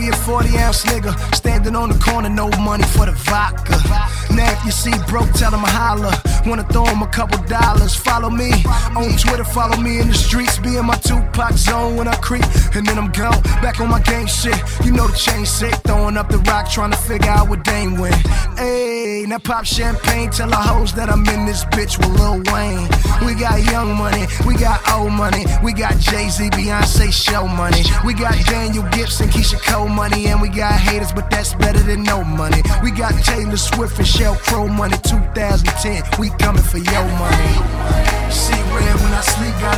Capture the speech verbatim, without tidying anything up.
be a forty ounce nigga, standing on the corner, no money for the vodka. Now if you see broke, tell him I holler. Wanna throw him a couple dollars. Follow me on Twitter, follow me in the streets. Be in my Tupac zone when I creep, and then I'm gone, back on my game shit. You know the chain sick, throwing up the rock, trying to figure out what Dame win. Ayy, now pop champagne, tell the hoes that I'm in this bitch with Lil Wayne. We got young money, we got old money, we got Jay-Z, Beyonce show money, we got Daniel Gibson, Keisha Cole money, and we got haters, but that's better than no money. We got Taylor Swift and Sheryl Crow money, two thousand ten, we coming for your money. See red when I sleep, got